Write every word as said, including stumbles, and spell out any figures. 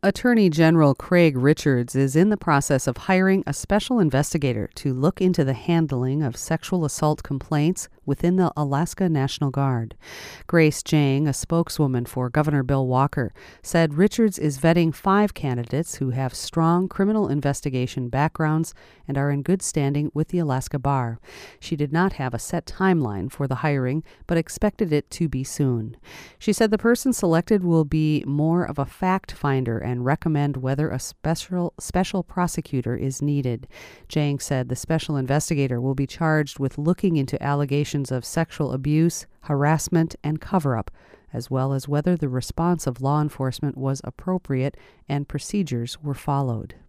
Attorney General Craig Richards is in the process of hiring a special investigator to look into the handling of sexual assault complaints within the Alaska National Guard. Grace Jang, a spokeswoman for Governor Bill Walker, said Richards is vetting five candidates who have strong criminal investigation backgrounds and are in good standing with the Alaska Bar. She did not have a set timeline for the hiring, but expected it to be soon. She said the person selected will be more of a fact finder and recommend whether a special special prosecutor is needed. Jang said the special investigator will be charged with looking into allegations of sexual abuse, harassment, and cover-up, as well as whether the response of law enforcement was appropriate and procedures were followed.